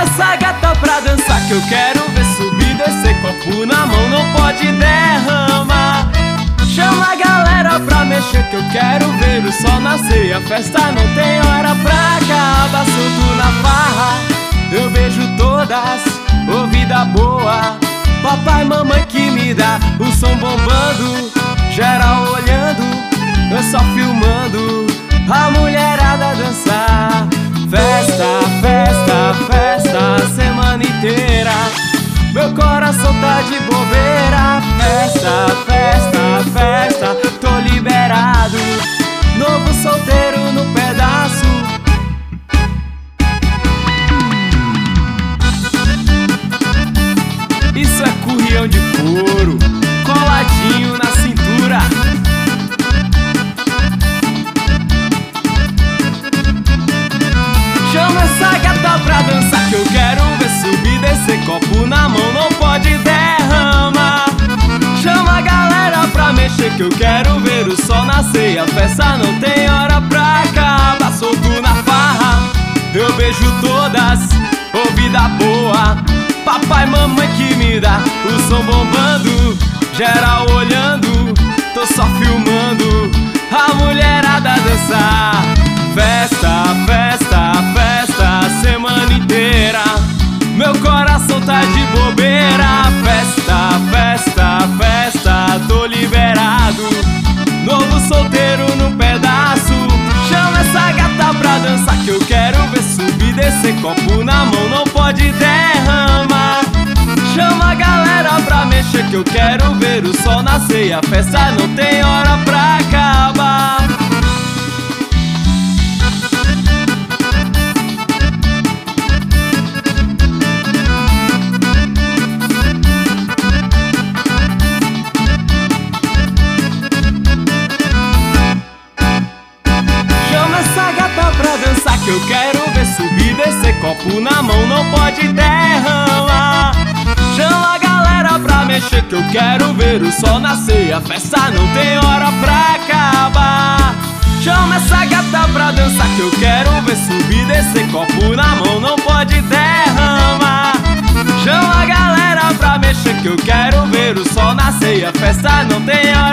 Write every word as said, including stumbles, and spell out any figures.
Chama essa gata pra dançar que eu quero ver subir, descer, copo na mão, não pode derramar. Chama a galera pra mexer que eu quero ver o sol nascer. A festa não tem hora pra acabar, solto na farra. Eu beijo todas, ô vida boa. Papai, mamãe que me dá o som bombando, geral olhando, eu só filmando a mulherada dançar. Festa, festa, festa, semana inteira. Meu coração tá de bobeira. Festa, festa, festa, tô liberado. Novo solteiro no pedaço. Isso é currião de couro, coladinho na cintura. Chama essa gata pra dançar que eu quero ver subir, descer, copo na mão, não pode derramar. Chama a galera pra mexer que eu quero ver o sol nascer. A festa não tem hora pra acabar, solto na farra. Eu beijo todas, ô vida boa. Papai, mamãe que me dá o som bombando, geral olhando, tô só filmando a mulherada dançar. Festa, festa, festa, semana inteira. Meu coração tá de bobeira. Festa, festa, festa, tô liberado. Novo solteiro no pedaço. Chama essa gata pra dançar que eu quero ver subir, descer, copo na mão, não pode derramar. Chama a galera pra mexer que eu quero ver o sol nascer. A festa não tem hora pra acabar. Que eu quero ver subir, descer, copo na mão, não pode derramar. Chama a galera pra mexer que eu quero ver o sol nascer. A festa não tem hora pra acabar. Chama essa gata pra dançar que eu quero ver subir, descer, copo na mão, não pode derramar. Chama a galera pra mexer que eu quero ver o sol nascer. A festa não tem hora